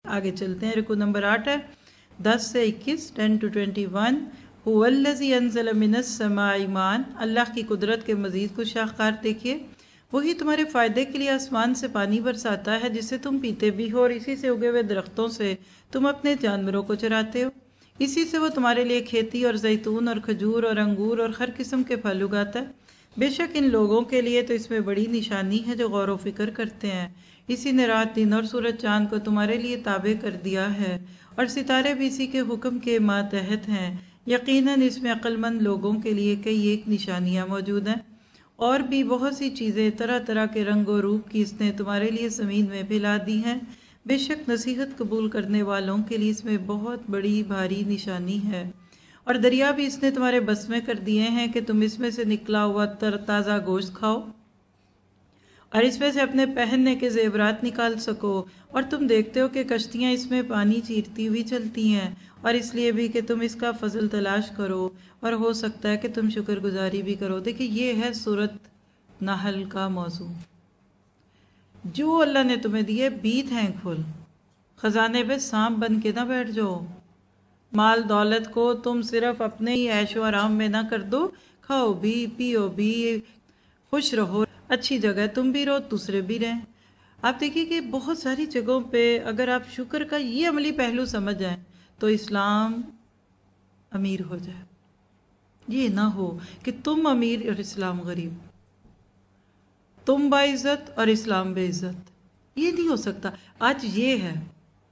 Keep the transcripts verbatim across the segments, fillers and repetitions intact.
آگے چلتے ہیں، رکو نمبر آٹھ ہے، دس سے اکیس، ٹین ٹو ٹوینٹی ون۔ هو الذی انزل من السماء ماء، اللہ کی قدرت کے مزید کچھ شاہکار دیکھیے، وہی تمہارے فائدے کے لیے آسمان سے پانی برساتا ہے جسے تم پیتے بھی ہو، اور اسی سے اگے ہوئے درختوں سے تم اپنے جانوروں کو چراتے ہو، اسی سے وہ تمہارے لیے کھیتی اور زیتون اور کھجور اور انگور اور ہر قسم کے پھل اگاتا ہے۔ بے شک ان لوگوں کے لیے تو اس میں بڑی نشانی ہے جو غور و فکر کرتے ہیں۔ اسی نے رات دن اور سورج چاند کو تمہارے لیے تابع کر دیا ہے، اور ستارے بھی اسی کے حکم کے ماتحت ہیں۔ یقیناً اس میں عقل مند لوگوں کے لیے کئی ایک نشانیاں موجود ہیں، اور بھی بہت سی چیزیں طرح طرح کے رنگ و روپ کی اس نے تمہارے لیے زمین میں پھیلا دی ہیں۔ بے شک نصیحت قبول کرنے والوں کے لیے اس میں بہت بڑی بھاری نشانی ہے۔ اور دریا بھی اس نے تمہارے بس میں کر دیے ہیں کہ تم اس میں سے نکلا ہوا تر تازہ گوشت کھاؤ، اور اس میں سے اپنے پہننے کے زیورات نکال سکو، اور تم دیکھتے ہو کہ کشتیاں اس میں پانی چیرتی ہوئی چلتی ہیں، اور اس لیے بھی کہ تم اس کا فضل تلاش کرو، اور ہو سکتا ہے کہ تم شکر گزاری بھی کرو۔ دیکھیں یہ ہے سورۃ نحل کا موضوع۔ جو اللہ نے تمہیں دیے بیت ہیں کھل، خزانے پہ سانپ بن کے نہ بیٹھ جاؤ، مال دولت کو تم صرف اپنے ہی عیش و آرام میں نہ کر دو، کھاؤ بھی پیو بھی، خوش رہو، اچھی جگہ تم بھی رہو دوسرے بھی رہیں۔ آپ دیکھیے کہ بہت ساری جگہوں پہ اگر آپ شکر کا یہ عملی پہلو سمجھ جائیں تو اسلام امیر ہو جائے۔ یہ نہ ہو کہ تم امیر اور اسلام غریب، تم باعزت اور اسلام بے عزت، یہ نہیں ہو سکتا۔ آج یہ ہے،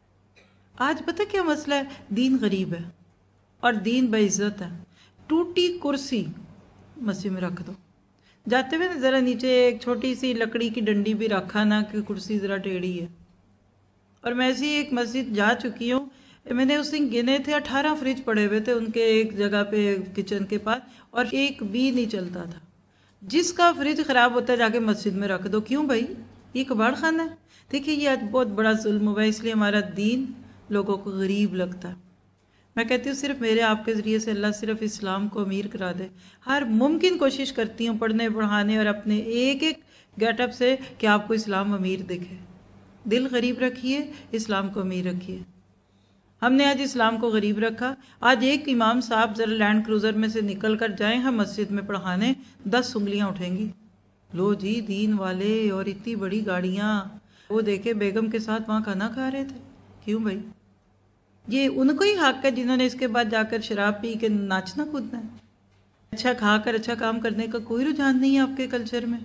آج پتہ کیا مسئلہ ہے؟ دین غریب ہے اور دین بے عزت ہے۔ ٹوٹی کرسی مسجد میں رکھ دو، جاتے ہوئے نا ذرا نیچے ایک چھوٹی سی لکڑی کی ڈنڈی بھی رکھا نا کہ کرسی ذرا ٹیڑھی ہے۔ اور میں ایسی ایک مسجد جا چکی ہوں، میں نے اس دن گنے تھے اٹھارہ فریج پڑے ہوئے تھے ان کے ایک جگہ پہ کچن کے پاس، اور ایک بھی نہیں چلتا تھا۔ جس کا فریج خراب ہوتا ہے جا کے مسجد میں رکھ دو، کیوں بھائی؟ یہ کباڑ خانہ ہے۔ دیکھیے یہ آج بہت بڑا ظلم ہوا ہے، اس لیے ہمارا دین لوگوں کو غریب لگتا ہے۔ میں کہتی ہوں صرف میرے آپ کے ذریعے سے اللہ صرف اسلام کو امیر کرا دے۔ ہر ممکن کوشش کرتی ہوں پڑھنے پڑھانے اور اپنے ایک ایک گیٹ اپ سے کہ آپ کو اسلام امیر دکھے۔ دل غریب رکھیے، اسلام کو امیر رکھیے۔ ہم نے آج اسلام کو غریب رکھا۔ آج ایک امام صاحب ذرا لینڈ کروزر میں سے نکل کر جائیں ہم مسجد میں پڑھانے، دس انگلیاں اٹھیں گی، لو جی دین والے، اور اتنی بڑی گاڑیاں، وہ دیکھے بیگم کے ساتھ وہاں کھانا کھا رہے تھے۔ کیوں بھائی؟ یہ ان کو ہی حق ہے جنہوں نے اس کے بعد جا کر شراب پی کے ناچنا کودنا ہے۔ اچھا کھا کر اچھا کام کرنے کا کوئی رجحان نہیں ہے آپ کے کلچر میں۔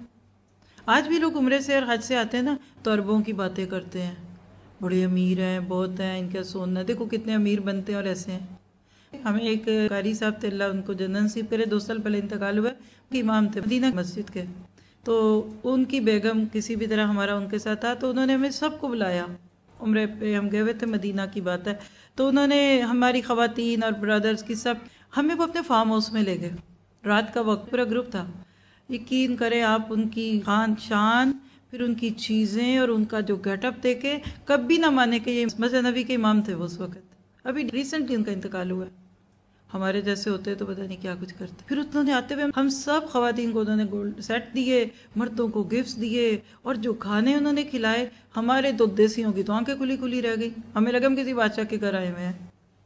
آج بھی لوگ عمرے سے اور حج سے آتے ہیں نا تو عربوں کی باتیں کرتے ہیں، بڑے امیر ہیں، بہت ہیں، ان کا سونا دیکھو کتنے امیر بنتے ہیں اور ایسے ہیں۔ ہمیں ایک قاری صاحب تھے، اللہ ان کو جنت نصیب کرے، دو سال پہلے انتقال ہوا، امام تھے مدینہ مسجد کے، تو ان کی بیگم کسی بھی طرح ہمارا ان کے ساتھ تھا، تو انہوں نے ہمیں سب کو بلایا عمرے پہ، ہم گئے ہوئے تھے، مدینہ کی بات ہے، تو انہوں نے ہماری خواتین اور برادرز کی سب ہمیں وہ اپنے فارم ہاؤس میں لے گئے، رات کا وقت، پورا گروپ تھا۔ یقین کریں آپ ان کی خان شان، پھر ان کی چیزیں اور ان کا جو گیٹ اپ دیکھے، کبھی نہ مانے کہ یہ مسجد نبی کے امام تھے وہ اس وقت، ابھی ریسنٹلی ان کا انتقال ہوا ہے۔ ہمارے جیسے ہوتے تو پتہ نہیں کیا کچھ کرتے۔ پھر انہوں نے آتے ہوئے ہم سب خواتین کو انہوں نے گولڈ سیٹ دیے، مردوں کو گفٹس دیے، اور جو کھانے انہوں نے کھلائے، ہمارے تو دیسیوں کی تو آنکھیں کھلی کھلی رہ گئی، ہمیں لگا ہم کسی بادشاہ کے گھر آئے ہوئے ہیں۔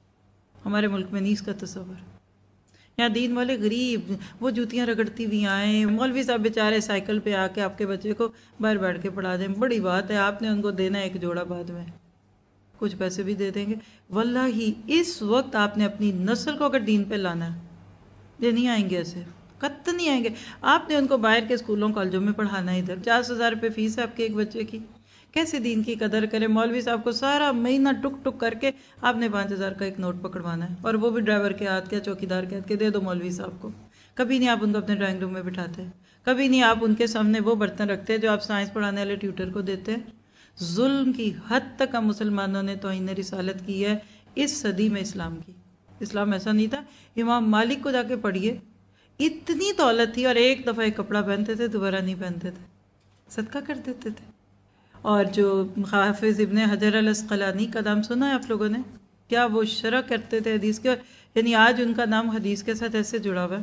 ہمارے ملک میں نہیں اس کا تصور۔ یہاں دین والے غریب، وہ جوتیاں رگڑتی ہوئی آئیں، مولوی صاحب بیچارے سائیکل پہ آ کے آپ کے بچے کو باہر بیٹھ کے پڑھا دیں، بڑی بات ہے، آپ نے ان کو دینا ایک جوڑا بعد میں، کچھ پیسے بھی دے دیں گے۔ واللہ ہی اس وقت آپ نے اپنی نسل کو اگر دین پہ لانا ہے، یہ نہیں آئیں گے ایسے، قطعاً نہیں آئیں گے۔ آپ نے ان کو باہر کے اسکولوں کالجوں میں پڑھانا ہے، ادھر پچاس ہزار روپے فیس ہے آپ کے ایک بچے کی، کیسے دین کی قدر کرے؟ مولوی صاحب کو سارا مہینہ ٹک ٹک کر کے آپ نے پانچ ہزار کا ایک نوٹ پکڑوانا ہے، اور وہ بھی ڈرائیور کے ہاتھ کے، چوکی دار کے ہاتھ کے، دے دو مولوی صاحب کو۔ کبھی نہیں آپ ان کو اپنے ڈرائنگ روم میں بٹھاتے، کبھی نہیں آپ ان کے سامنے وہ برتن رکھتے جو آپ سائنس پڑھانے والے ٹیوٹر کو دیتے۔ ظلم کی حد تک ہم مسلمانوں نے توہین رسالت کی ہے اس صدی میں اسلام کی۔ اسلام ایسا نہیں تھا۔ امام مالک کو جا کے پڑھیے، اتنی دولت تھی اور ایک دفعہ ایک کپڑا پہنتے تھے، دوبارہ نہیں پہنتے تھے، صدقہ کر دیتے تھے۔ اور جو حافظ ابن حجر العسقلانی کا نام سنا ہے آپ لوگوں نے؟ کیا وہ شرح کرتے تھے حدیث کے، یعنی آج ان کا نام حدیث کے ساتھ ایسے جڑا ہوا ہے۔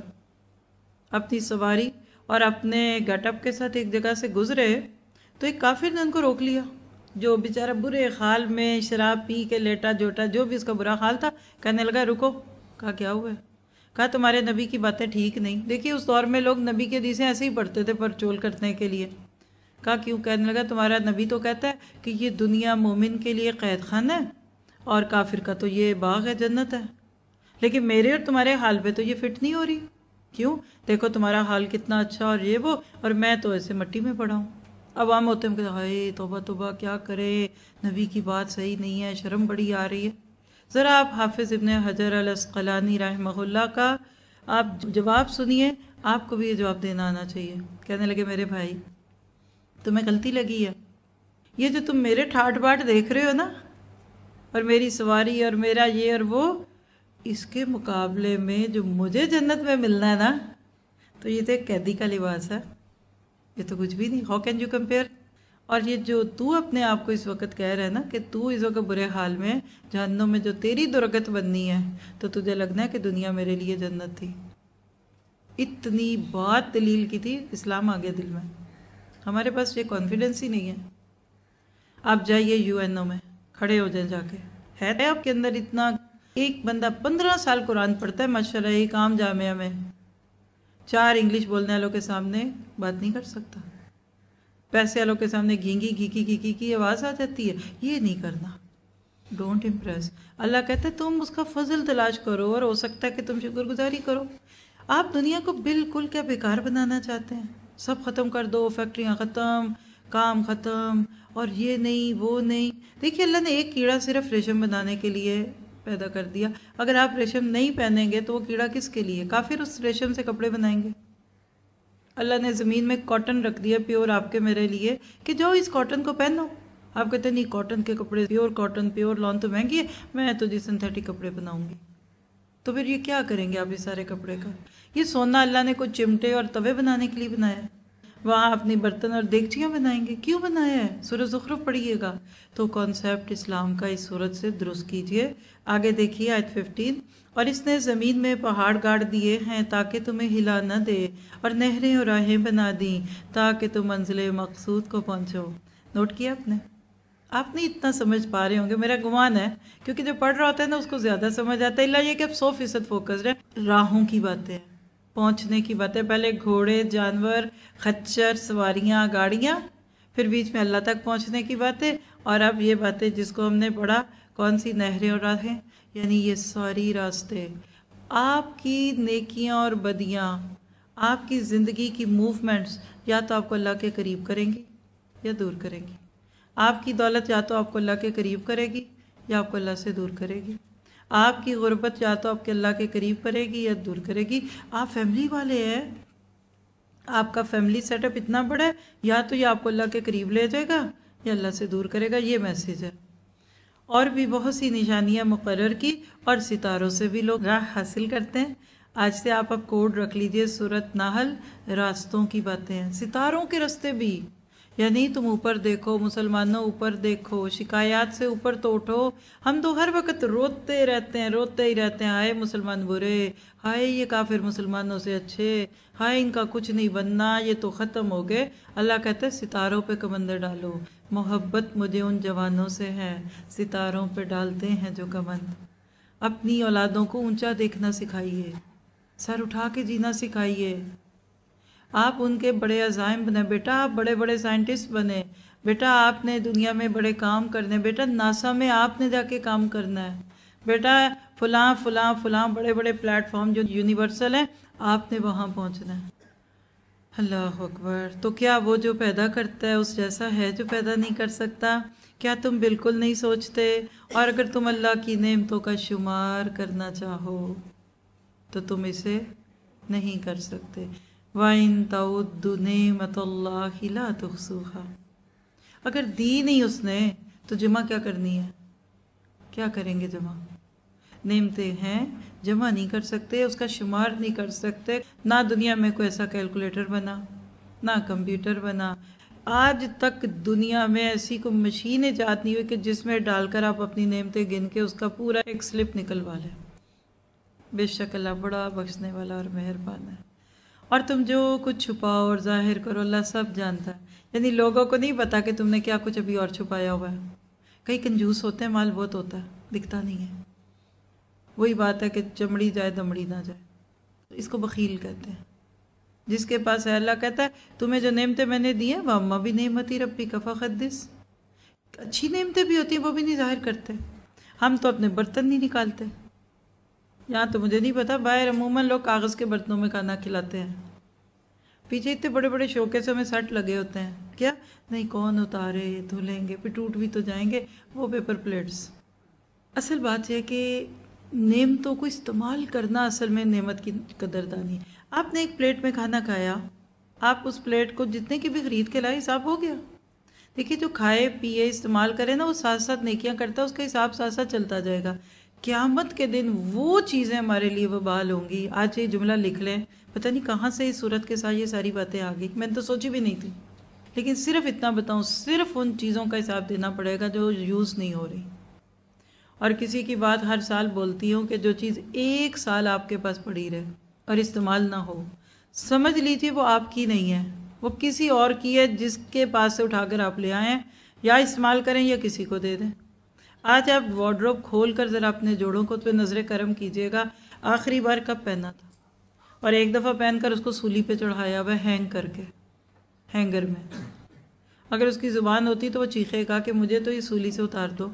اپنی سواری اور اپنے گیٹ اپ کے ساتھ ایک جگہ سے گزرے تو ایک کافر نے ان کو روک لیا، جو بیچارہ برے حال میں شراب پی کے لیٹا جوٹا، جو بھی اس کا برا حال تھا، کہنے لگا رکو. کہا کیا ہوا ہے؟ کہا تمہارے نبی کی باتیں ٹھیک نہیں. دیکھیے اس دور میں لوگ نبی کی حدیثیں ایسے ہی پڑھتے تھے پرچول کرنے کے لیے. کہا کیوں؟ کہنے لگا تمہارا نبی تو کہتا ہے کہ یہ دنیا مومن کے لیے قید خانہ ہے اور کافر کا تو یہ باغ ہے، جنت ہے، لیکن میرے اور تمہارے حال پہ تو یہ فٹ نہیں ہو رہی. کیوں؟ دیکھو تمہارا حال کتنا اچھا اور یہ وہ، اور میں تو ایسے مٹی میں پڑا ہوں. عوام ہوتے ہیں کہ ہائے توبہ توبہ، کیا کرے، نبی کی بات صحیح نہیں ہے، شرم بڑی آ رہی ہے. ذرا آپ حافظ ابن حجر العسقلانی رحمہ اللہ کا آپ جواب سنیے، آپ کو بھی یہ جواب دینا آنا چاہیے. کہنے لگے میرے بھائی تمہیں غلطی لگی ہے، یہ جو تم میرے ٹھاٹ باٹ دیکھ رہے ہو نا، اور میری سواری اور میرا یہ اور وہ، اس کے مقابلے میں جو مجھے جنت میں ملنا ہے نا، تو یہ تو ایک قیدی کا لباس ہے، یہ تو کچھ بھی نہیں. How can you compare? اور یہ جو تو اپنے آپ کو اس وقت کہہ رہا ہے نا کہ تو اس وقت برے حال میں جہنم میں جو تیری درگت بننی ہے، تو تجھے لگنا ہے کہ دنیا میرے لیے جنت تھی. اتنی بات دلیل کی تھی، اسلام آ گیا دل میں. ہمارے پاس یہ کانفیڈنس ہی نہیں ہے. آپ جائیے یو این او میں کھڑے ہو جائیں جا کے، ہے آپ کے اندر اتنا؟ ایک بندہ پندرہ سال قرآن پڑھتا ہے ماشاءاللہ، ایک عام جامعہ میں چار انگلش بولنے والوں کے سامنے بات نہیں کر سکتا، پیسے والوں کے سامنے گھینگی گھیکی گھیکی کی آواز آ جاتی ہے. یہ نہیں کرنا. Don't impress. اللہ کہتا ہے تم اس کا فضل تلاش کرو اور ہو سکتا ہے کہ تم شکر گزاری کرو. آپ دنیا کو بالکل کیا بیکار بنانا چاہتے ہیں؟ سب ختم کر دو، فیکٹریاں ختم، کام ختم، اور یہ نہیں وہ نہیں. دیکھیے اللہ نے ایک کیڑا صرف ریشم بنانے کے لیے پیدا کر دیا. اگر آپ ریشم نہیں پہنیں گے تو وہ کیڑا کس کے لیے؟ کافر اس ریشم سے کپڑے بنائیں گے. اللہ نے زمین میں کاٹن رکھ دیا پیور آپ کے میرے لیے کہ جاؤ اس کاٹن کو پہنو. آپ کہتے ہیں نہیں کاٹن کے کپڑے، پیور کاٹن، پیور لون تو مہنگی ہے، میں تو جی سنتھیٹک کپڑے بناؤں گی. تو پھر یہ کیا کریں گے آپ اس سارے کپڑے کا؟ یہ سونا اللہ نے کچھ چمٹے اور توے بنانے کے لیے بنایا ہے. وہاں اپنی برتن اور دیگچیاں بنائیں گے. کیوں بنایا ہے؟ سورہ زخرف پڑھیے گا تو کانسیپٹ اسلام کا اس صورت سے درست کیجئے. آگے دیکھیے آیت ففٹین. اور اس نے زمین میں پہاڑ گاڑ دیے ہیں تاکہ تمہیں ہلا نہ دے، اور نہریں اور راہیں بنا دیں تاکہ تم منزل مقصود کو پہنچو. نوٹ کیا آپ نے؟ آپ نہیں اتنا سمجھ پا رہے ہوں گے، میرا گمان ہے، کیونکہ جو پڑھ رہا ہوتا ہے نا اس کو زیادہ سمجھ آتا ہے. اللہ یہ کہ اب سو فیصد فوکسڈ ہے. راہوں کی باتیں، پہنچنے کی باتیں. پہلے گھوڑے، جانور، خچر، سواریاں، گاڑیاں، پھر بیچ میں اللہ تک پہنچنے کی باتیں، اور اب یہ باتیں جس کو ہم نے پڑھا کون سی؟ نہریں اور راہیں. یعنی یہ ساری راستے آپ کی نیکیاں اور بدیاں، آپ کی زندگی کی موومنٹس یا تو آپ کو اللہ کے قریب کریں گی یا دور کریں گی. آپ کی دولت یا تو آپ کو اللہ کے قریب کرے گی یا آپ کو اللہ سے دور کرے گی. آپ کی غربت یا تو آپ کے اللہ کے قریب کرے گی یا دور کرے گی. آپ فیملی والے ہیں، آپ کا فیملی سیٹ اپ اتنا بڑا ہے، یا تو یہ آپ کو اللہ کے قریب لے جائے گا یا اللہ سے دور کرے گا. یہ میسیج ہے. اور بھی بہت سی نشانیاں مقرر کی، اور ستاروں سے بھی لوگ راہ حاصل کرتے ہیں. آج سے آپ اب کوڈ رکھ لیجئے، سورۃ نحل، راستوں کی باتیں ہیں، ستاروں کے راستے بھی. یعنی تم اوپر دیکھو مسلمانوں، اوپر دیکھو، شکایات سے اوپر تو اٹھو. ہم تو ہر وقت روتے رہتے ہیں، روتے ہی رہتے ہیں، ہائے مسلمان برے، ہائے یہ کافر مسلمانوں سے اچھے، ہائے ان کا کچھ نہیں بننا، یہ تو ختم ہو گئے. اللہ کہتا ہے ستاروں پہ کمندر ڈالو. محبت مجھے ان جوانوں سے ہے ستاروں پہ ڈالتے ہیں جو کمند. اپنی اولادوں کو اونچا دیکھنا سکھائیے، سر اٹھا کے جینا سکھائیے. آپ ان کے بڑے عزائم بنے. بیٹا آپ بڑے بڑے سائنٹسٹ بنے، بیٹا آپ نے دنیا میں بڑے کام کرنے، بیٹا ناسا میں آپ نے جا کے کام کرنا ہے، بیٹا فلاں فلاں فلاں بڑے بڑے پلیٹ فارم جو یونیورسل ہیں آپ نے وہاں پہنچنا ہے. اللہ اکبر. تو کیا وہ جو پیدا کرتا ہے اس جیسا ہے جو پیدا نہیں کر سکتا؟ کیا تم بالکل نہیں سوچتے؟ اور اگر تم اللہ کی نعمتوں کا شمار کرنا چاہو تو تم اسے نہیں کر سکتے. وَإِن تَعُدُّوا نِعْمَةَ اللَّهِ لَا تُحْصُوهَا. اگر دی نہیں اس نے تو جمع کیا کرنی ہے؟ کیا کریں گے جمع؟ نعمتیں ہیں، جمع نہیں کر سکتے، اس کا شمار نہیں کر سکتے. نہ دنیا میں کوئی ایسا کیلکولیٹر بنا، نہ کمپیوٹر بنا. آج تک دنیا میں ایسی کوئی مشین ایجاد نہیں ہوئی کہ جس میں ڈال کر آپ اپنی نعمتیں گن کے اس کا پورا ایک سلپ نکلوا لیں. بے شک اللہ بڑا بخشنے والا اور مہربان ہے. اور تم جو کچھ چھپاؤ اور ظاہر کرو اللہ سب جانتا ہے. یعنی لوگوں کو نہیں پتا کہ تم نے کیا کچھ ابھی اور چھپایا ہوا ہے. کئی کنجوس ہوتے ہیں، مال بہت ہوتا ہے دکھتا نہیں ہے. وہی بات ہے کہ چمڑی جائے دمڑی نہ جائے، اس کو بخیل کہتے ہیں. جس کے پاس ہے، اللہ کہتا ہے تمہیں جو نعمتیں میں نے دی ہیں وَأَمَّا بِنِعْمَتِ رَبِّكَ فَحَدِّثْ. اچھی نعمتیں بھی ہوتی ہیں وہ بھی نہیں ظاہر کرتے. ہم تو اپنے برتن نہیں نکالتے. یہاں تو مجھے نہیں پتا، باہر عموماً لوگ کاغذ کے برتنوں میں کھانا کھلاتے ہیں. پیچھے اتنے بڑے بڑے شوکیسوں میں سیٹ لگے ہوتے ہیں. کیا نہیں، کون اتارے، دھلیں گے، پھر ٹوٹ بھی تو جائیں گے وہ پیپر پلیٹس. اصل بات یہ ہے کہ نعمتوں کو استعمال کرنا اصل میں نعمت کی قدردانی. آپ نے ایک پلیٹ میں کھانا کھایا، آپ اس پلیٹ کو جتنے کی بھی خرید کے لائے حساب ہو گیا. دیکھیے جو کھائے پیے استعمال کرے نا وہ ساتھ ساتھ نیکیاں کرتا ہے، اس کا حساب ساتھ ساتھ چلتا جائے گا. قیامت کے دن وہ چیزیں ہمارے لیے وبال ہوں گی. آج یہ جملہ لکھ لیں، پتہ نہیں کہاں سے اس صورت کے ساتھ یہ ساری باتیں آ گئی، میں نے تو سوچی بھی نہیں تھی. لیکن صرف اتنا بتاؤں، صرف ان چیزوں کا حساب دینا پڑے گا جو یوز نہیں ہو رہی. اور کسی کی بات ہر سال بولتی ہوں کہ جو چیز ایک سال آپ کے پاس پڑی رہے اور استعمال نہ ہو، سمجھ لیجیے وہ آپ کی نہیں ہے، وہ کسی اور کی ہے جس کے پاس سے اٹھا کر آپ لے آئیں، یا استعمال کریں یا کسی کو دے دیں. آج آپ وارڈروب کھول کر ذرا اپنے جوڑوں کو تو نظر کرم کیجیے گا آخری بار کب پہنا تھا، اور ایک دفعہ پہن کر اس کو سولی پہ چڑھایا ہوا ہینگ کر کے ہینگر میں. اگر اس کی زبان ہوتی تو وہ چیخے گا کہ مجھے تو یہ سولی سے اتار دو.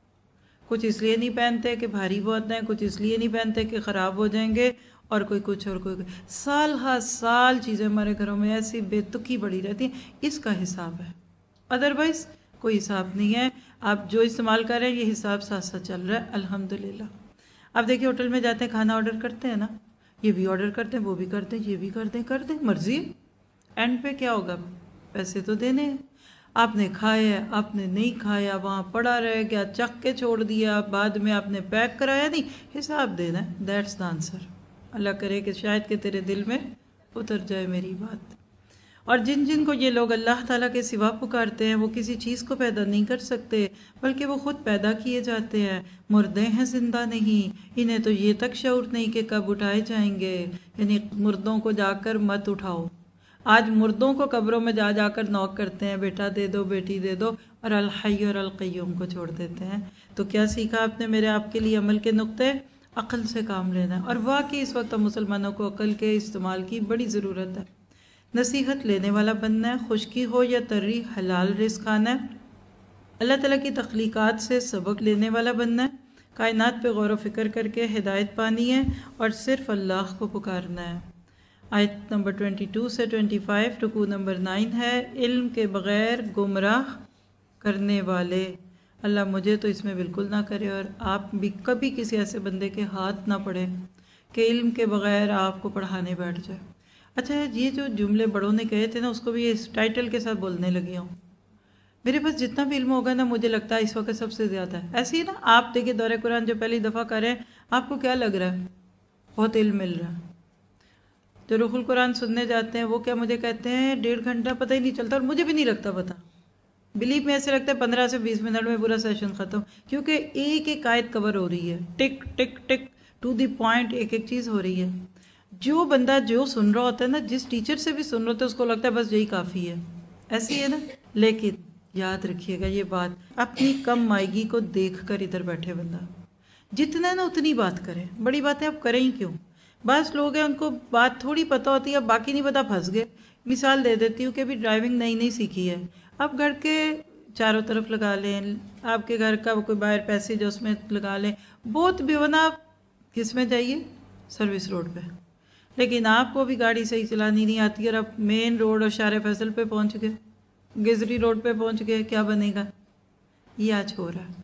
کچھ اس لیے نہیں پہنتے کہ بھاری بہت ہیں، کچھ اس لیے نہیں پہنتے کہ خراب ہو جائیں گے، اور کوئی کچھ اور کوئی کچھ. سال ہر سال چیزیں ہمارے گھروں میں ایسی بے تکی پڑی رہتی ہیں. اس کا حساب ہے، ادروائز کوئی حساب نہیں ہے. آپ جو استعمال کر رہے ہیں یہ حساب ساتھ ساتھ چل رہا ہے الحمدللہ. آپ دیکھیے ہوٹل میں جاتے ہیں، کھانا آرڈر کرتے ہیں نا، یہ بھی آرڈر کرتے ہیں، وہ بھی کرتے ہیں، یہ بھی کرتے ہیں، کرتے ہیں مرضی. اینڈ پہ کیا ہوگا؟ پیسے تو دینے ہیں. آپ نے کھایا، آپ نے نہیں کھایا، وہاں پڑا رہ گیا، چکھ کے چھوڑ دیا، بعد میں آپ نے پیک کرایا نہیں، حساب دینا ہے. That's the answer. اللہ کرے کہ شاید کہ تیرے دل میں اتر جائے میری بات. اور جن جن کو یہ لوگ اللہ تعالیٰ کے سوا پکارتے ہیں وہ کسی چیز کو پیدا نہیں کر سکتے، بلکہ وہ خود پیدا کیے جاتے ہیں. مردے ہیں، زندہ نہیں. انہیں تو یہ تک شعور نہیں کہ کب اٹھائے جائیں گے. یعنی مردوں کو جا کر مت اٹھاؤ. آج مردوں کو قبروں میں جا جا کر نوک کرتے ہیں، بیٹا دے دو، بیٹی دے دو، اور الحی اور القیوم کو چھوڑ دیتے ہیں. تو کیا سیکھا آپ نے میرے آپ کے لیے عمل کے نقطے؟ عقل سے کام لینا ہے. اور واقعی اس وقت مسلمانوں کو عقل کے استعمال کی بڑی ضرورت ہے. نصیحت لینے والا بننا ہے، خشکی ہو یا تری حلال رزق کھانا ہے. اللہ تعالیٰ کی تخلیقات سے سبق لینے والا بننا ہے، کائنات پہ غور و فکر کر کے ہدایت پانی ہے، اور صرف اللہ کو پکارنا ہے. آیت نمبر بائیس سے پچیس، رکوع نمبر نو ہے، علم کے بغیر گمراہ کرنے والے. اللہ مجھے تو اس میں بالکل نہ کرے، اور آپ بھی کبھی کسی ایسے بندے کے ہاتھ نہ پڑے کہ علم کے بغیر آپ کو پڑھانے بیٹھ جائے. اچھا یہ جو جملے بڑوں نے کہے تھے نا، اس کو بھی اس ٹائٹل کے ساتھ بولنے لگی ہوں. میرے پاس جتنا بھی علم ہوگا نا، مجھے لگتا ہے اس وقت سب سے زیادہ ہے. ایسے ہی نا آپ دیکھیں دورہ قرآن جو پہلی دفعہ کریں، آپ کو کیا لگ رہا ہے؟ بہت علم مل رہا ہے. جو روح القرآن سننے جاتے ہیں وہ کیا مجھے کہتے ہیں ڈیڑھ گھنٹہ پتہ ہی نہیں چلتا، اور مجھے بھی نہیں لگتا پتہ. بلیو میں ایسے لگتا ہے پندرہ سے بیس منٹ میں پورا سیشن ختم، کیونکہ ایک ایک آیت کور ہو رہی ہے، ٹک ٹک ٹک ٹو دی پوائنٹ ایک ایک چیز ہو رہی ہے. جو بندہ جو سن رہا ہوتا ہے نا، جس ٹیچر سے بھی سن رہا ہوتا ہے، اس کو لگتا ہے بس یہی کافی ہے. ایسی ہے نا. لیکن یاد رکھیے گا یہ بات، اپنی کم مائیگی کو دیکھ کر ادھر بیٹھے بندہ جتنا ہے نا اتنی بات کرے. بڑی باتیں آپ کریں ہی کیوں؟ بعض لوگ ہیں ان کو بات تھوڑی پتہ ہوتی ہے، باقی نہیں پتہ، پھنس گئے. مثال دے دیتی ہوں کہ بھی ڈرائیونگ نئی نئی سیکھی ہے، اب گھر کے چاروں طرف لگا لیں، آپ کے گھر کا کوئی باہر پیسیج اس میں لگا لیں. بہت بھی ہونا کس میں چاہیے؟ سروس روڈ پہ. لیکن آپ کو بھی گاڑی صحیح چلانی نہیں آتی، اور اب مین روڈ اور شارع فیصل پہ پہنچ گئے، گزری روڈ پہ پہنچ گئے، کیا بنے گا؟ یہ آج ہو رہا ہے.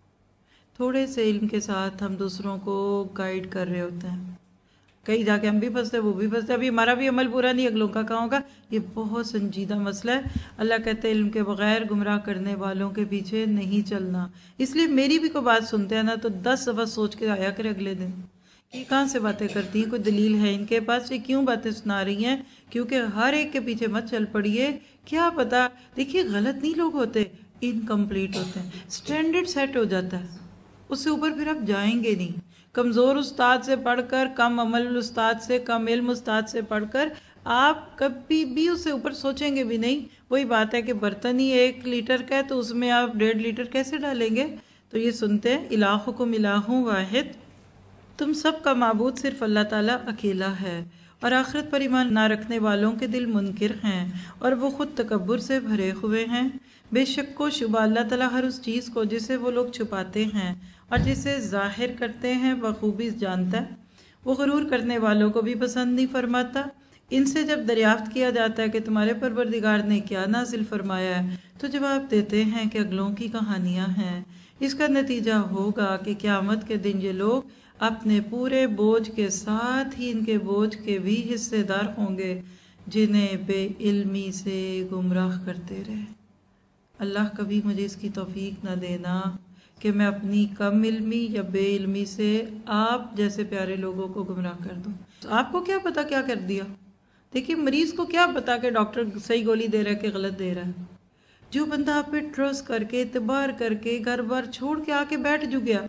تھوڑے سے علم کے ساتھ ہم دوسروں کو گائیڈ کر رہے ہوتے ہیں، کہیں جا کے ہم بھی پھنستے، وہ بھی پھنستے. ابھی ہمارا بھی عمل پورا نہیں، اگلوں کا کہاں ہوگا؟ یہ بہت سنجیدہ مسئلہ ہے. اللہ کہتے ہیں علم کے بغیر گمراہ کرنے والوں کے پیچھے نہیں چلنا. اس لیے میری بھی کوئی بات سنتے ہیں نا تو دس دفعہ سوچ کے آیا کرے اگلے دن، یہ کہاں سے باتیں کرتی ہیں، کوئی دلیل ہے ان کے پاس، یہ کیوں باتیں سنا رہی ہیں؟ کیونکہ ہر ایک کے پیچھے مت چل پڑیے. کیا پتا، دیکھیے غلط نہیں لوگ ہوتے، انکمپلیٹ ہوتے ہیں. اسٹینڈرڈ سیٹ ہو جاتا ہے، اس سے اوپر پھر آپ جائیں گے نہیں. کمزور استاد سے پڑھ کر، کم عمل استاد سے، کم علم استاد سے پڑھ کر آپ کبھی بھی اس سے اوپر سوچیں گے بھی نہیں. وہی بات ہے کہ برتن ہی ایک لیٹر کا ہے تو اس میں آپ ڈیڑھ لیٹر کیسے ڈالیں گے. تو یہ سنتے ہیں الہکم الہ واحد، تم سب کا معبود صرف اللہ تعالیٰ اکیلا ہے، اور آخرت پر ایمان نہ رکھنے والوں کے دل منکر ہیں اور وہ خود تکبر سے بھرے ہوئے ہیں. بے شک و شبہ اللہ تعالیٰ ہر اس چیز کو جسے وہ لوگ چھپاتے ہیں اور جسے ظاہر کرتے ہیں بخوبی جانتا ہے. وہ غرور کرنے والوں کو بھی پسند نہیں فرماتا. ان سے جب دریافت کیا جاتا ہے کہ تمہارے پروردگار نے کیا نازل فرمایا ہے تو جواب دیتے ہیں کہ اگلوں کی کہانیاں ہیں. اس کا نتیجہ ہوگا کہ قیامت کے دن یہ لوگ اپنے پورے بوجھ کے ساتھ ہی ان کے بوجھ کے بھی حصے دار ہوں گے جنہیں بے علمی سے گمراہ کرتے رہے. اللہ کبھی مجھے اس کی توفیق نہ دینا کہ میں اپنی کم علمی یا بے علمی سے آپ جیسے پیارے لوگوں کو گمراہ کر دوں. آپ کو کیا پتا کیا کر دیا. دیکھیے مریض کو کیا پتا کہ ڈاکٹر صحیح گولی دے رہا ہے کہ غلط دے رہا ہے. جو بندہ آپ پہ ٹرسٹ کر کے اعتبار کر کے گھر بار چھوڑ کے آ کے بیٹھ جو گیا،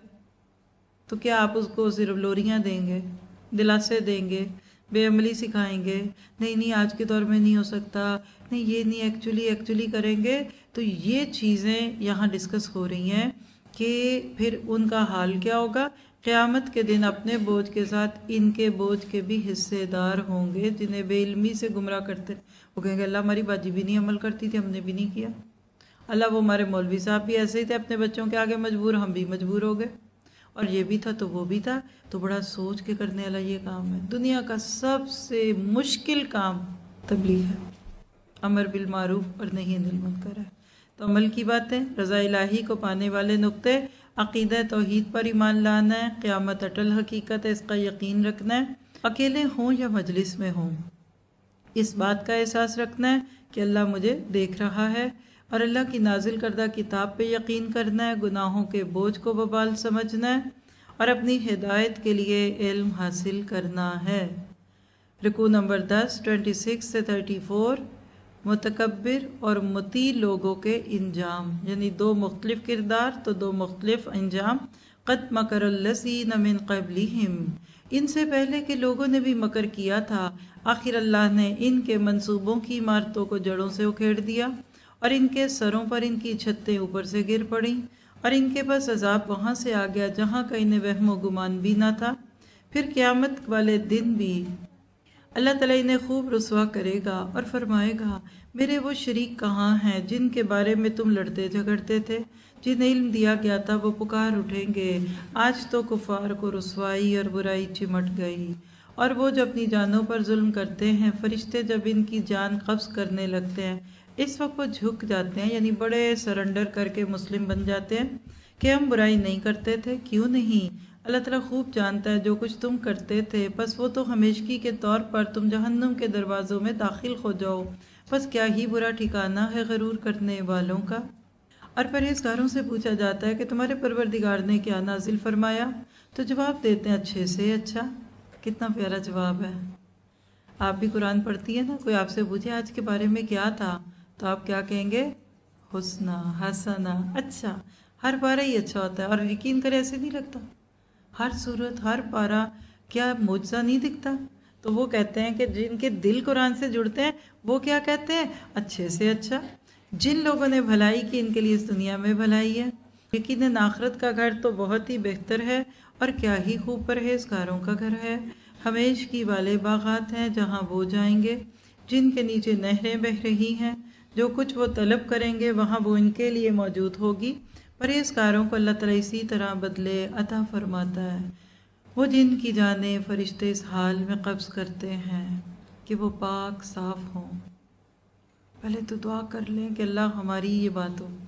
تو کیا آپ اس کو صرف لوریاں دیں گے، دلاسے دیں گے، بے عملی سکھائیں گے؟ نہیں نہیں آج کے دور میں نہیں ہو سکتا، نہیں یہ نہیں ایکچولی ایکچولی کریں گے. تو یہ چیزیں یہاں ڈسکس ہو رہی ہیں کہ پھر ان کا حال کیا ہوگا. قیامت کے دن اپنے بوجھ کے ساتھ ان کے بوجھ کے بھی حصے دار ہوں گے جنہیں بے علمی سے گمراہ کرتے. وہ کہیں گے اللہ ہماری باجی بھی نہیں عمل کرتی تھی، ہم نے بھی نہیں کیا. اللہ وہ ہمارے مولوی صاحب بھی ایسے ہی تھے، اپنے بچوں کے آگے مجبور، ہم بھی مجبور ہو گئے. اور یہ بھی تھا تو وہ بھی تھا. تو بڑا سوچ کے کرنے والا یہ کام ہے. دنیا کا سب سے مشکل کام تبلیغ ہے، امر بالمعروف اور نہی عن المنکر ہے. تو عمل کی باتیں، رضا الہی کو پانے والے نقطے، عقیدہ توحید پر ایمان لانا ہے، قیامت اٹل حقیقت ہے اس کا یقین رکھنا ہے، اکیلے ہوں یا مجلس میں ہوں اس بات کا احساس رکھنا ہے کہ اللہ مجھے دیکھ رہا ہے، اور اللہ کی نازل کردہ کتاب پہ یقین کرنا ہے، گناہوں کے بوجھ کو وبال سمجھنا ہے اور اپنی ہدایت کے لیے علم حاصل کرنا ہے. رکوع نمبر دس ٹوینٹی سکس سے تھرٹی فور، متکبر اور مطیع لوگوں کے انجام، یعنی دو مختلف کردار تو دو مختلف انجام. قد مکر الذین من قبلہم، ان سے پہلے کے لوگوں نے بھی مکر کیا تھا، آخر اللہ نے ان کے منصوبوں کی عمارتوں کو جڑوں سے اکھیڑ دیا اور ان کے سروں پر ان کی چھتیں اوپر سے گر پڑیں، اور ان کے پاس عذاب وہاں سے آ گیا جہاں کا انہیں وہم و گمان بھی نہ تھا. پھر قیامت والے دن بھی اللہ تعالیٰ انہیں خوب رسوا کرے گا اور فرمائے گا میرے وہ شریک کہاں ہیں جن کے بارے میں تم لڑتے جھگڑتے تھے. جنہیں علم دیا گیا تھا وہ پکار اٹھیں گے، آج تو کفار کو رسوائی اور برائی چمٹ گئی. اور وہ جو اپنی جانوں پر ظلم کرتے ہیں، فرشتے جب ان کی جان قبض کرنے لگتے ہیں اس وقت وہ جھک جاتے ہیں، یعنی بڑے سرنڈر کر کے مسلم بن جاتے ہیں کہ ہم برائی نہیں کرتے تھے. کیوں نہیں؟ اللہ تعالیٰ خوب جانتا ہے جو کچھ تم کرتے تھے، بس وہ تو ہمیشگی کے طور پر تم جہنم کے دروازوں میں داخل ہو جاؤ. بس کیا ہی برا ٹھکانہ ہے غرور کرنے والوں کا. اور پرہیزگاروں سے پوچھا جاتا ہے کہ تمہارے پروردگار نے کیا نازل فرمایا، تو جواب دیتے ہیں اچھے سے اچھا. کتنا پیارا جواب ہے. آپ بھی قرآن پڑھتی ہیں نا، کوئی آپ سے پوچھے آج کے بارے میں کیا تھا تو آپ کیا کہیں گے؟ حسنہ، حسنہ، اچھا. ہر پارہ ہی اچھا ہوتا ہے. اور یقین کرے ایسے نہیں لگتا، ہر صورت ہر پارہ کیا معجزہ نہیں دکھتا. تو وہ کہتے ہیں کہ جن کے دل قرآن سے جڑتے ہیں وہ کیا کہتے ہیں؟ اچھے سے اچھا. جن لوگوں نے بھلائی کی ان کے لیے اس دنیا میں بھلائی ہے، یقیناً آخرت کا گھر تو بہت ہی بہتر ہے، اور کیا ہی خوب پرہیزگاروں کا گھر ہے. ہمیشگی والے باغات ہیں جہاں وہ جائیں گے جن کے نیچے نہریں بہہ رہی ہیں. جو کچھ وہ طلب کریں گے وہاں وہ ان کے لیے موجود ہوگی. پرہیزگاروں کو اللہ تعالیٰ اسی طرح بدلے عطا فرماتا ہے، وہ جن کی جانیں فرشتے اس حال میں قبض کرتے ہیں کہ وہ پاک صاف ہوں. پہلے تو دعا کر لیں کہ اللہ ہماری یہ بات ہو،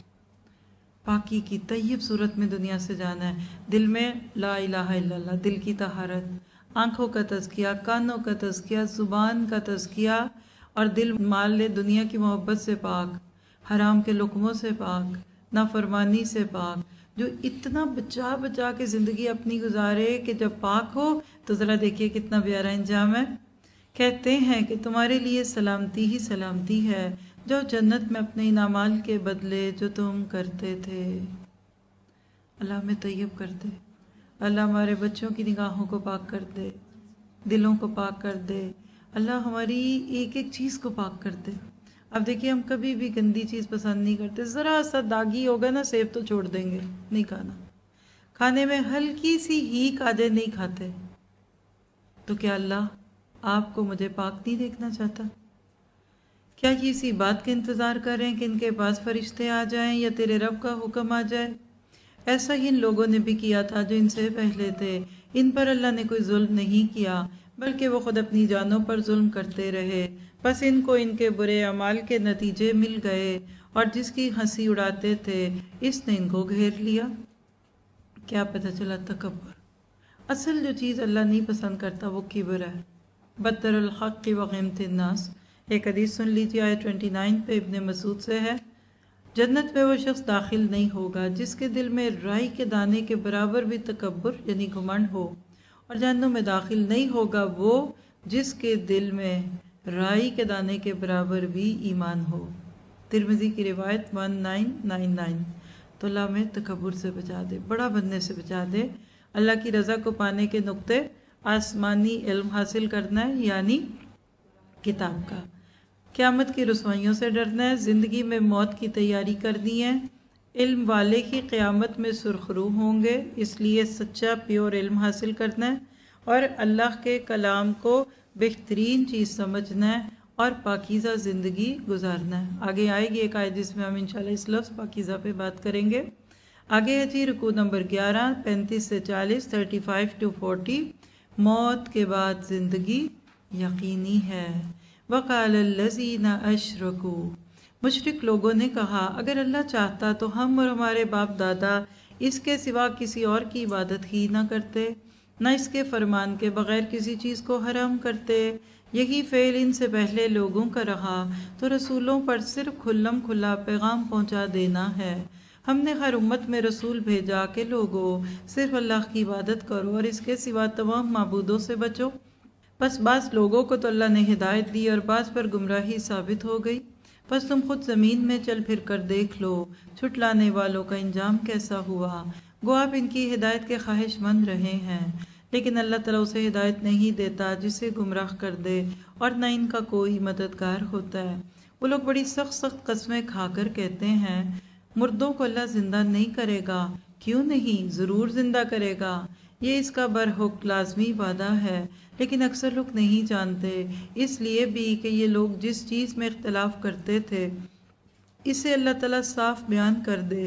پاکی کی طیب صورت میں دنیا سے جانا ہے. دل میں لا الہ الا اللہ، دل کی طہارت، آنکھوں کا تزکیہ، کانوں کا تزکیہ، زبان کا تزکیہ، اور دل مان لے دنیا کی محبت سے پاک، حرام کے لقموں سے پاک، نافرمانی سے پاک. جو اتنا بچا بچا کے زندگی اپنی گزارے کہ جب پاک ہو تو ذرا دیکھیے کتنا پیارا انجام ہے. کہتے ہیں کہ تمہارے لیے سلامتی ہی سلامتی ہے، جو جنت میں اپنے انعمال کے بدلے جو تم کرتے تھے. اللہ ہمیں طیب کر دے، اللہ ہمارے بچوں کی نگاہوں کو پاک کر دے، دلوں کو پاک کر دے، اللہ ہماری ایک ایک چیز کو پاک کرتے. اب دیکھیے ہم کبھی بھی گندی چیز پسند نہیں کرتے، ذرا سا داغی ہوگا نا سیب تو چھوڑ دیں گے، نہیں کھانا. کھانے میں ہلکی سی ہیک آ جائے نہیں کھاتے. تو کیا اللہ آپ کو مجھے پاک نہیں دیکھنا چاہتا؟ کیا یہ اسی بات کا انتظار کر رہے ہیں کہ ان کے پاس فرشتے آ جائیں یا تیرے رب کا حکم آ جائے؟ ایسا ہی ان لوگوں نے بھی کیا تھا جو ان سے پہلے تھے. ان پر اللہ نے کوئی ظلم نہیں کیا بلکہ وہ خود اپنی جانوں پر ظلم کرتے رہے. بس ان کو ان کے برے اعمال کے نتیجے مل گئے اور جس کی ہنسی اڑاتے تھے اس نے ان کو گھیر لیا. کیا پتہ چلا؟ تکبر. اصل جو چیز اللہ نہیں پسند کرتا وہ کبر ہے. بدتر الحق وغیمت الناس. ایک حدیث سن لیجیے، آیت انیس پہ ابن مسعود سے ہے، جنت میں وہ شخص داخل نہیں ہوگا جس کے دل میں رائی کے دانے کے برابر بھی تکبر یعنی گھمنڈ ہو، اور جہنم میں داخل نہیں ہوگا وہ جس کے دل میں رائی کے دانے کے برابر بھی ایمان ہو. ترمذی کی روایت انیس سو ننانوے. تو اللہ میں تکبر سے بچا دے، بڑا بننے سے بچا دے. اللہ کی رضا کو پانے کے نقطے آسمانی علم حاصل کرنا ہے یعنی کتاب کا، قیامت کی رسوائیوں سے ڈرنا ہے، زندگی میں موت کی تیاری کرنی ہے. علم والے کی قیامت میں سرخرو ہوں گے، اس لیے سچا پیور علم حاصل کرنا ہے اور اللہ کے کلام کو بہترین چیز سمجھنا ہے اور پاکیزہ زندگی گزارنا ہے. آگے آئے گی ایک آیت جس میں ہم انشاءاللہ اس لفظ پاکیزہ پہ بات کریں گے. آگے ہے جی رکوع نمبر گیارہ، پینتیس سے چالیس، تھرٹی فائیو ٹو فورٹی. موت کے بعد زندگی یقینی ہے. وَقَالَ الَّذِينَ أَشْرَكُوا. مشرک لوگوں نے کہا اگر اللہ چاہتا تو ہم اور ہمارے باپ دادا اس کے سوا کسی اور کی عبادت ہی نہ کرتے، نہ اس کے فرمان کے بغیر کسی چیز کو حرام کرتے. یہی فعل ان سے پہلے لوگوں کا رہا تو رسولوں پر صرف کھلم کھلا پیغام پہنچا دینا ہے. ہم نے ہر امت میں رسول بھیجا کہ لوگوں صرف اللہ کی عبادت کرو اور اس کے سوا تمام معبودوں سے بچو. بس بعض لوگوں کو تو اللہ نے ہدایت دی اور بعض پر گمراہی ثابت ہو گئی. بس تم خود زمین میں چل پھر کر دیکھ لو چھٹلانے والوں کا انجام کیسا ہوا. گو آپ ان کی ہدایت کے خواہش مند رہے ہیں لیکن اللہ تعالیٰ اسے ہدایت نہیں دیتا جسے گمراہ کر دے اور نہ ان کا کوئی مددگار ہوتا ہے. وہ لوگ بڑی سخت سخت قسمیں کھا کر کہتے ہیں مردوں کو اللہ زندہ نہیں کرے گا. کیوں نہیں، ضرور زندہ کرے گا. یہ اس کا برحق لازمی وعدہ ہے لیکن اکثر لوگ نہیں جانتے. اس لیے بھی کہ یہ لوگ جس چیز میں اختلاف کرتے تھے اسے اللہ تعالیٰ صاف بیان کر دے،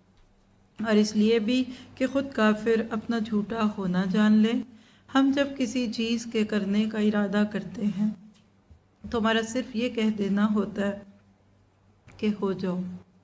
اور اس لیے بھی کہ خود کافر اپنا جھوٹا ہونا جان لے. ہم جب کسی چیز کے کرنے کا ارادہ کرتے ہیں تو ہمارا صرف یہ کہہ دینا ہوتا ہے کہ ہو جاؤ،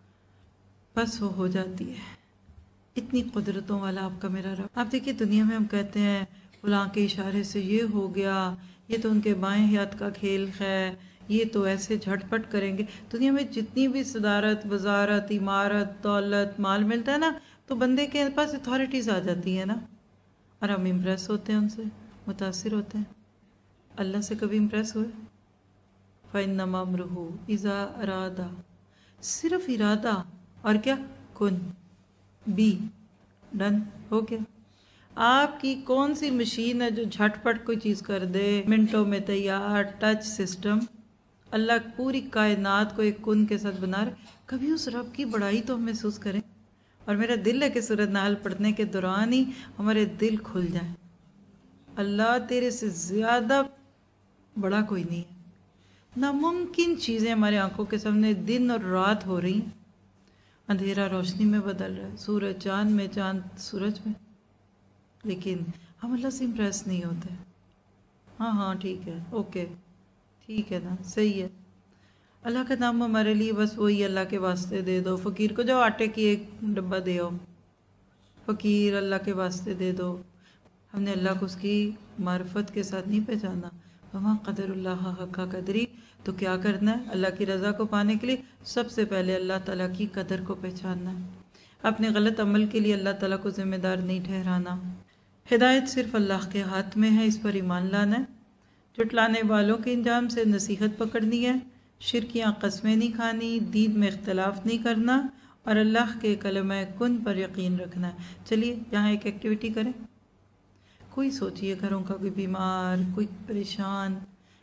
بس وہ ہو جاتی ہے. اتنی قدرتوں والا آپ کا میرا رب. آپ دیکھیے دنیا میں ہم کہتے ہیں فلاں کے اشارے سے یہ ہو گیا، یہ تو ان کے بائیں ہاتھ کا کھیل ہے، یہ تو ایسے جھٹ پٹ کریں گے. دنیا میں جتنی بھی صدارت، وزارت، عمارت، دولت، مال ملتا ہے نا تو بندے کے پاس اتھارٹیز آ جاتی ہے نا، اور ہم امپریس ہوتے ہیں، ان سے متاثر ہوتے ہیں. اللہ سے کبھی امپریس ہوئے؟ فَإِنَّمَا أَمْرُهُ إِذَا أَرَادَ. صرف ارادہ اور کیا، کن بی ڈن، ہو گیا. آپ کی کون سی مشین ہے جو جھٹ پٹ کوئی چیز کر دے، منٹوں میں تیار، ٹچ سسٹم. اللہ پوری کائنات کو ایک کن کے ساتھ بنا رہے. کبھی اس رب کی بڑائی تو ہم محسوس کریں. اور میرا دل ہے کہ سورۃ نحل پڑھنے کے دوران ہی ہمارے دل کھل جائیں. اللہ تیرے سے زیادہ بڑا کوئی نہیں ہے. ناممکن چیزیں ہمارے آنکھوں کے سامنے دن اور رات ہو رہی ہیں. اندھیرا روشنی میں بدل رہا ہے، سورج چاند میں، چاند سورج میں، لیکن ہم اللہ سے امپریس نہیں ہوتے. ہاں ہاں ٹھیک ہے، اوکے ٹھیک ہے نا، صحیح ہے. اللہ کا نام ہمارے لیے بس وہی اللہ کے واسطے دے دو. فقیر کو جاؤ آٹے کی ایک ڈبہ دے آؤ، فقیر اللہ کے واسطے دے دو. ہم نے اللہ کو اس کی معرفت کے ساتھ نہیں پہچانا. وما قدر اللہ حق قدری. تو کیا کرنا ہے اللہ کی رضا کو پانے کے لیے؟ سب سے پہلے اللہ تعالیٰ کی قدر کو پہچاننا ہے. اپنے غلط عمل کے لیے اللہ تعالیٰ کو ذمہ دار نہیں ٹھہرانا. ہدایت صرف اللہ کے ہاتھ میں ہے، اس پر ایمان لانا ہے. جھٹلانے والوں کے انجام سے نصیحت پکڑنی ہے. شرکیاں قسمیں نہیں کھانی، دین میں اختلاف نہیں کرنا، اور اللہ کے کلمہ کن پر یقین رکھنا ہے. چلیے یہاں ایک ایکٹیویٹی کریں. کوئی سوچئے گھروں کا کوئی بیمار، کوئی پریشان،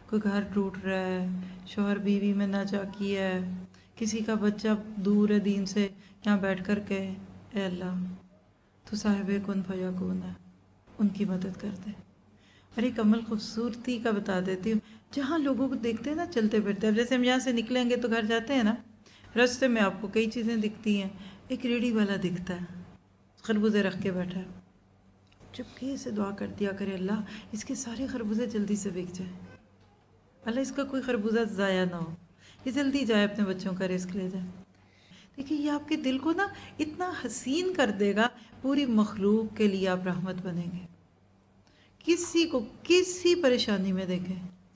کوئی گھر ٹوٹ رہا ہے، شوہر بیوی میں ناچاکی ہے، کسی کا بچہ دور ہے دین سے، یہاں بیٹھ کر کہ اے اللہ تو صاحب کن فیکون ہے، ان کی مدد کر دے۔ اور ایک عمل خوبصورتی کا بتا دیتی ہوں، جہاں لوگوں کو دیکھتے ہیں نا چلتے پھرتے، اب جیسے ہم یہاں سے نکلیں گے تو گھر جاتے ہیں نا، راستے میں آپ کو کئی چیزیں دکھتی ہیں، ایک ریڑھی والا دکھتا ہے خربوزے رکھ کے بیٹھا ہے، چپکے سے دعا کر دیا کرے اللہ اس کے سارے خربوزے جلدی سے بک جائیں، اللہ اس کا کوئی خربوزہ ضائع نہ ہو، یہ جلدی جائے اپنے بچوں کا رزق لے جائے۔ دیکھیے یہ آپ کے دل کو نا اتنا حسین کر دے گا، پوری مخلوق کے لیے آپ رحمت بنیں گے۔ کسی کو کسی پریشانی میں دیکھیں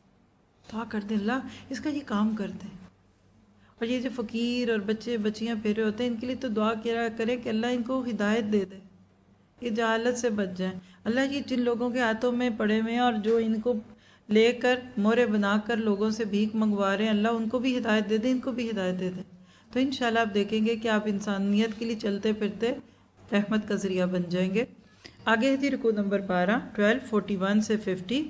دعا کر دیں اللہ اس کا یہ کام کر دیں۔ اور یہ جو فقیر اور بچے بچیاں پھیرے ہوتے ہیں ان کے لیے تو دعا کیا کرے کہ اللہ ان کو ہدایت دے دے، یہ جہالت سے بچ جائیں۔ اللہ یہ جن لوگوں کے ہاتھوں میں پڑے ہوئے ہیں اور جو ان کو لے کر مورے بنا کر لوگوں سے بھیک منگوا رہے ہیں، اللہ ان کو بھی ہدایت دے دے، ان کو بھی ہدایت دے دے۔ تو انشاءاللہ آپ دیکھیں گے کہ آپ انسانیت کے لیے چلتے پھرتے رحمت کا ذریعہ بن جائیں گے۔ آگے ہے جی رکوع نمبر بارہ، ٹویلو فورٹی ون سے ففٹی،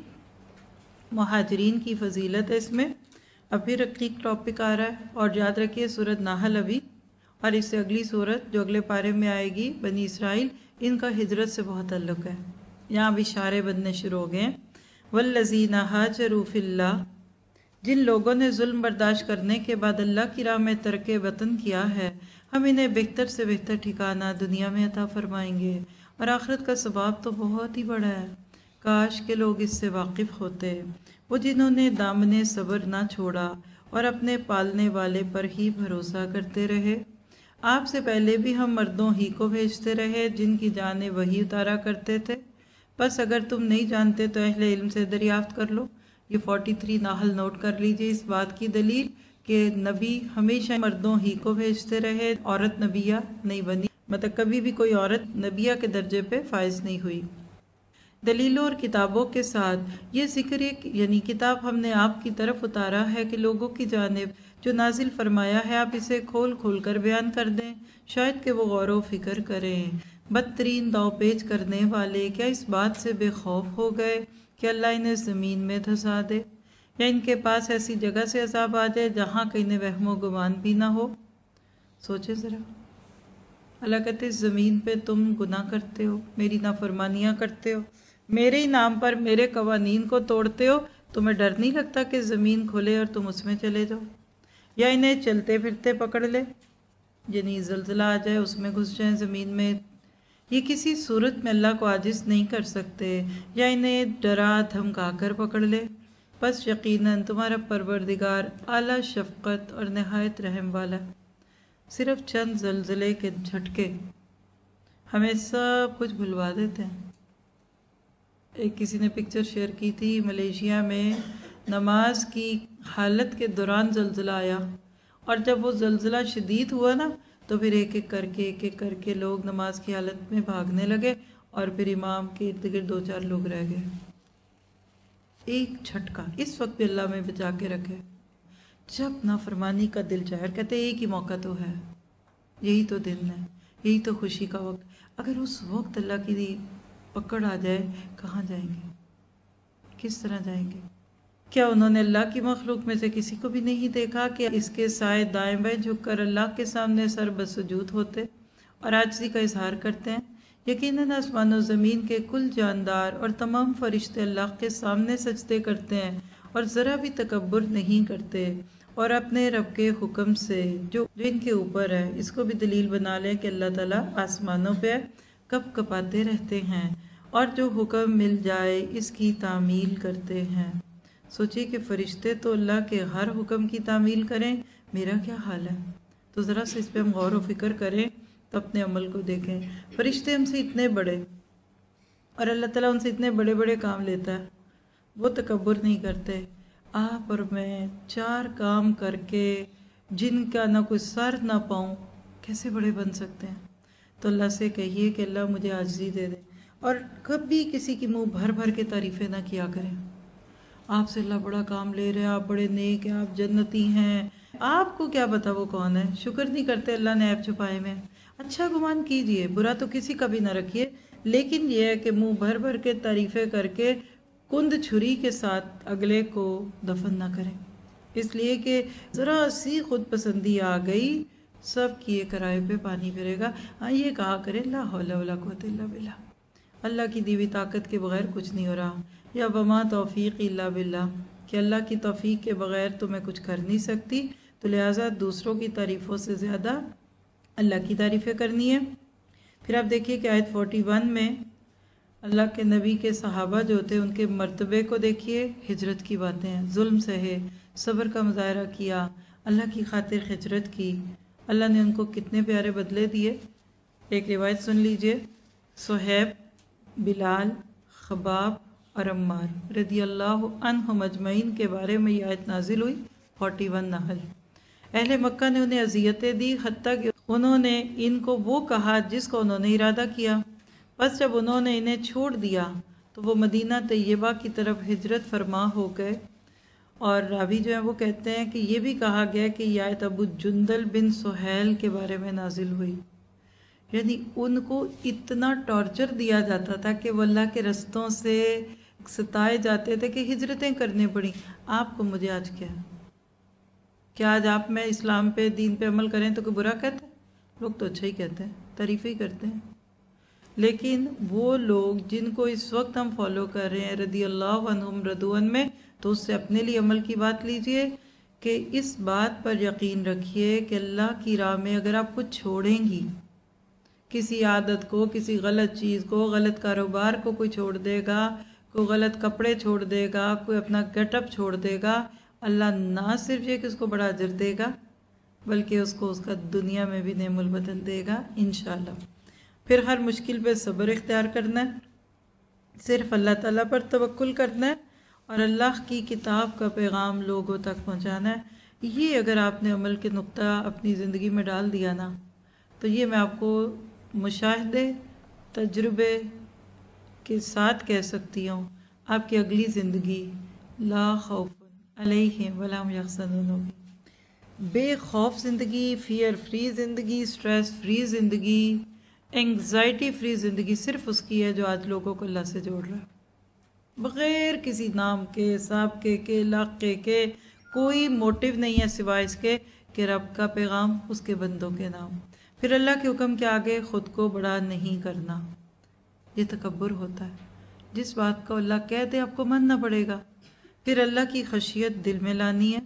مہاجرین کی فضیلت ہے اس میں۔ اب پھر ایک ٹاپک آ رہا ہے، اور یاد رکھیے سورۃ نحل ابھی، اور اس سے اگلی سورت جو اگلے پارے میں آئے گی بنی اسرائیل، ان کا ہجرت سے بہت تعلق ہے، یہاں بھی اشارے بننے شروع ہو گئے۔ والذین ہاجروا فی اللہ، جن لوگوں نے ظلم برداشت کرنے کے بعد اللہ کی راہ میں ترک وطن کیا ہے، ہم انہیں بہتر سے بہتر ٹھکانہ دنیا میں عطا فرمائیں گے، اور آخرت کا ثواب تو بہت ہی بڑا ہے، کاش کے لوگ اس سے واقف ہوتے۔ وہ جنہوں نے دامن صبر نہ چھوڑا اور اپنے پالنے والے پر ہی بھروسہ کرتے رہے۔ آپ سے پہلے بھی ہم مردوں ہی کو بھیجتے رہے جن کی جانیں وہی اتارا کرتے تھے، بس اگر تم نہیں جانتے تو اہل علم سے دریافت کر لو۔ یہ فورٹی تھری ناحل نوٹ کر لیجئے، اس بات کی دلیل کہ نبی ہمیشہ مردوں ہی کو بھیجتے رہے، عورت نبیہ نہیں بنی، مطلب کبھی بھی کوئی عورت نبیہ کے درجے پہ فائز نہیں ہوئی۔ دلیلوں اور کتابوں کے ساتھ یہ ذکر ایک یعنی کتاب ہم نے آپ کی طرف اتارا ہے کہ لوگوں کی جانب جو نازل فرمایا ہے آپ اسے کھول کھول کر بیان کر دیں، شاید کہ وہ غور و فکر کریں۔ بدترین داؤ پیچ کرنے والے کیا اس بات سے بے خوف ہو گئے کہ اللہ انہیں زمین میں دھسا دے، یا ان کے پاس ایسی جگہ سے عذاب آ جائے جہاں کہیں وہم و گمان بھی نہ ہو۔ سوچے ذرا، اللہ کہتے زمین پہ تم گناہ کرتے ہو، میری نافرمانیاں کرتے ہو، میرے ہی نام پر میرے قوانین کو توڑتے ہو، تمہیں ڈر نہیں لگتا کہ زمین کھلے اور تم اس میں چلے جاؤ، یا انہیں چلتے پھرتے پکڑ لے، یعنی زلزلہ آ جائے اس میں گھس جائیں زمین میں، یہ کسی صورت میں اللہ کو عاجز نہیں کر سکتے، یا انہیں ڈرا دھمکا کر پکڑ لے، بس یقیناً تمہارا پروردگار اعلیٰ شفقت اور نہایت رحم والا۔ صرف چند زلزلے کے جھٹکے ہمیں سب کچھ بھلوا دیتے ہیں۔ ایک کسی نے پکچر شیئر کی تھی، ملیشیا میں نماز کی حالت کے دوران زلزلہ آیا، اور جب وہ زلزلہ شدید ہوا نا تو پھر ایک ایک کر کے ایک ایک کر کے لوگ نماز کی حالت میں بھاگنے لگے، اور پھر امام کے ارد گرد دو چار لوگ رہ گئے۔ ایک جھٹکا اس وقت بھی اللہ میں بچا کے رکھے، جب نافرمانی کا دل چاہے، کہتے ایک ہی موقع تو ہے، یہی تو دن ہے، یہی تو خوشی کا وقت، اگر اس وقت اللہ کی پکڑ آ جائے کہاں جائیں گے، کس طرح جائیں گے؟ کیا انہوں نے اللہ کی مخلوق میں سے کسی کو بھی نہیں دیکھا کہ اس کے سائے دائیں بائیں جھک کر اللہ کے سامنے سر بسجود ہوتے اور عاجزی کا اظہار کرتے ہیں؟ یقیناً آسمان و زمین کے کل جاندار اور تمام فرشتے اللہ کے سامنے سجدے کرتے ہیں اور ذرا بھی تکبر نہیں کرتے، اور اپنے رب کے حکم سے جو جو ان کے اوپر ہے اس کو بھی دلیل بنا لیں کہ اللہ تعالیٰ آسمانوں پہ کپ کپاتے رہتے ہیں، اور جو حکم مل جائے اس کی تعمیل کرتے ہیں۔ سوچیے کہ فرشتے تو اللہ کے ہر حکم کی تعمیل کریں، میرا کیا حال ہے؟ تو ذرا سے اس پہ ہم غور و فکر کریں تو اپنے عمل کو دیکھیں۔ فرشتے ہم سے اتنے بڑے، اور اللہ تعالیٰ ان سے اتنے بڑے بڑے کام لیتا ہے، وہ تکبر نہیں کرتے۔ آپ اور میں چار کام کر کے جن کا نہ کوئی سر نہ پاؤں کیسے بڑے بن سکتے ہیں؟ تو اللہ سے کہیے کہ اللہ مجھے عاجزی دے دے، اور کبھی کسی کی منہ بھر بھر کے تعریفیں نہ کیا کریں۔ آپ سے اللہ بڑا کام لے رہے ہیں، آپ بڑے نیک ہیں، آپ جنتی ہیں، آپ کو کیا پتا وہ کون ہے؟ شکر نہیں کرتے اللہ نے عیب چھپائے میں۔ اچھا گمان کیجئے، برا تو کسی کا بھی نہ رکھیے، لیکن یہ ہے کہ منہ بھر بھر کے تعریفیں کر کے کند چھری کے ساتھ اگلے کو دفن نہ کریں، اس لیے کہ ذرا سی خود پسندی آ گئی سب کیے کرائے پہ پانی پھرے گا۔ ہاں یہ کہا کرے لا حول ولا قوت الا باللہ، اللہ کی دی ہوئی طاقت کے بغیر کچھ نہیں ہو رہا، یا وما توفیق الا باللہ، کہ اللہ کی توفیق کے بغیر تو میں کچھ کر نہیں سکتی، تو لہٰذا دوسروں کی تعریفوں سے زیادہ اللہ کی تعریفیں کرنی ہے۔ پھر آپ دیکھیے کہ آیت فورٹی ون میں اللہ کے نبی کے صحابہ جو ہوتے ہیں ان کے مرتبے کو دیکھیے، ہجرت کی باتیں ہیں، ظلم سہے، صبر کا مظاہرہ کیا، اللہ کی خاطر ہجرت کی، اللہ نے ان کو کتنے پیارے بدلے دیے۔ ایک روایت سن لیجئے، صہیب، بلال، خباب اور عمار رضی اللہ عنہم اجمعین کے بارے میں یہ آیت نازل ہوئی، فورٹی ون نحل۔ اہل مکہ نے انہیں اذیتیں دی، حتیٰ کہ انہوں نے ان کو وہ کہا جس کو انہوں نے ارادہ کیا۔ پس جب انہوں نے انہیں چھوڑ دیا تو وہ مدینہ طیبہ کی طرف ہجرت فرما ہو گئے۔ اور راوی جو ہیں وہ کہتے ہیں کہ یہ بھی کہا گیا کہ یہ آیت ابو جندل بن سہیل کے بارے میں نازل ہوئی، یعنی ان کو اتنا ٹارچر دیا جاتا تھا کہ وہ اللہ کے رستوں سے ستائے جاتے تھے کہ ہجرتیں کرنی پڑیں۔ آپ کو مجھے آج کیا کیا آج آپ میں اسلام پہ دین پہ عمل کریں تو کوئی برا کہتے ہیں؟ لوگ تو اچھا ہی کہتے ہیں، تعریف ہی کرتے ہیں۔ لیکن وہ لوگ جن کو اس وقت ہم فالو کر رہے ہیں رضی اللہ عنہم رضوان میں، تو اس سے اپنے لیے عمل کی بات لیجئے کہ اس بات پر یقین رکھیے کہ اللہ کی راہ میں اگر آپ کچھ چھوڑیں گی، کسی عادت کو، کسی غلط چیز کو، غلط کاروبار کو کوئی چھوڑ دے گا، کوئی غلط کپڑے چھوڑ دے گا، کوئی اپنا گیٹ اپ چھوڑ دے گا، اللہ نہ صرف یہ کہ اس کو بڑا اجر دے گا بلکہ اس کو اس کا دنیا میں بھی نعم البدن دے گا انشاءاللہ۔ پھر ہر مشکل پہ صبر اختیار کرنا ہے، صرف اللہ تعالیٰ پر توکل کرنا ہے اور اللہ کی کتاب کا پیغام لوگوں تک پہنچانا ہے۔ یہ اگر آپ نے عمل کے نقطہ اپنی زندگی میں ڈال دیا نا، تو یہ میں آپ کو مشاہدے، تجربے کے ساتھ کہہ سکتی ہوں، آپ کی اگلی زندگی لا خوف علیہم ولا هم یحزنون ہوگی، بے خوف زندگی، فیئر فری زندگی، سٹریس فری زندگی، انگزائٹی فری زندگی صرف اس کی ہے جو آج لوگوں کو اللہ سے جوڑ رہا ہے، بغیر کسی نام کے، سابقے کے، علاقے کے، کوئی موٹیو نہیں ہے سوائے اس کے کہ رب کا پیغام، اس کے بندوں کے نام۔ پھر اللہ کے حکم کے آگے خود کو بڑا نہیں کرنا، یہ تکبر ہوتا ہے۔ جس بات کو اللہ کہہ دے آپ کو ماننا پڑے گا۔ پھر اللہ کی خشیت دل میں لانی ہے،